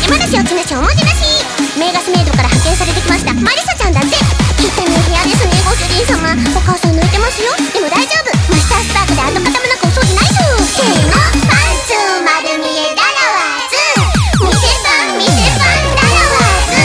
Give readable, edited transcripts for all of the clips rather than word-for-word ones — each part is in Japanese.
ち話をちなしおもてなし。メーガスメイドから派遣されてきましたマリサちゃんだって。汚い部屋ですねご主人様。お母さん泣いてますよ。でも大丈夫、マスタースパークで跡形もなくお掃除ないぞ。せーの、パンツ丸見えだらわず、店パンだらわず。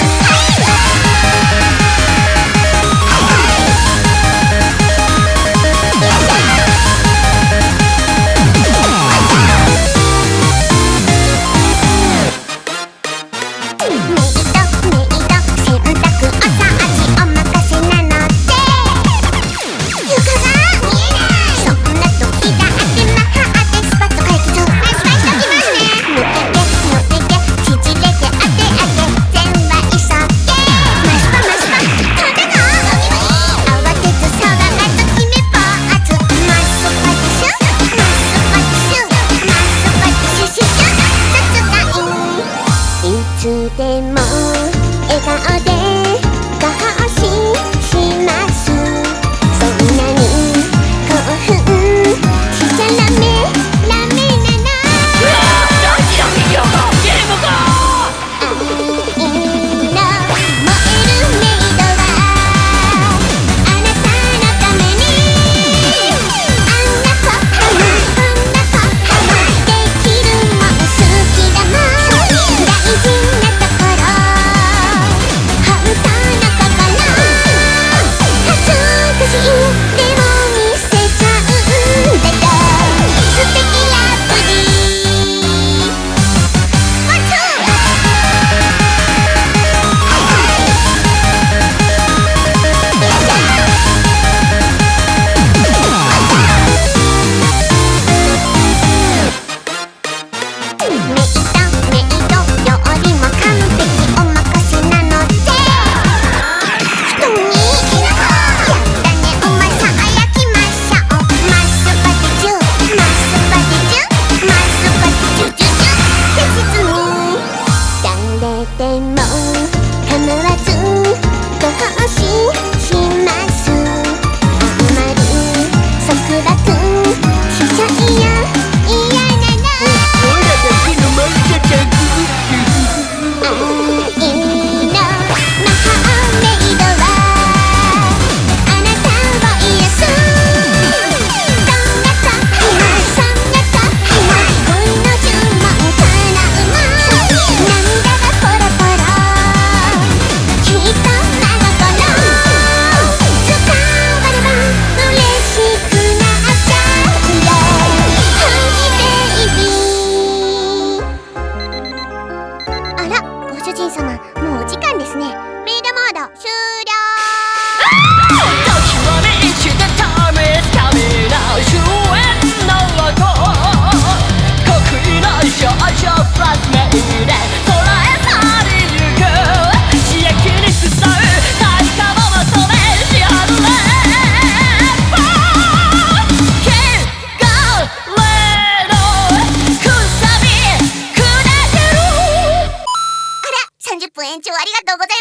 いつでも笑顔でご奉仕します。そんなに興奮しちゃダメなの。 大事なフィギュアかゲームか。 愛の燃えるメイドはあなたのために。あんな子はこんな子はできるもん好きだもん。大事なところ本当の心恥ずかしいでも見せちゃうんだよ。素敵ラブリーワンツー。メイド料理も完璧お任せなので。布団にやったねお前さあ焼きましょう。マスバデジュマスバデジュマスバデジュジュジュ。適切に誰でも構わずご奉仕します。あんまり束縛しちゃいや嫌なの。 オラだけのマリサちゃん愛の魔法メイドはあなたを癒す。どんな子そんな子恋の呪文叶うもん。涙がポロポロきっと真心伝われば嬉しくなっちゃうよ。Honey baby。あら、ご主人様、もうお時間ですね。メイドモード終了。 時は満ちたタイムイズカミナ終焉のロゴ得意の少女プラスメイで空へ去りゆく。刺激に伝う何かもまとめしはるれKeep going くさび砕ける。 あら、30分延長ありがとうございます。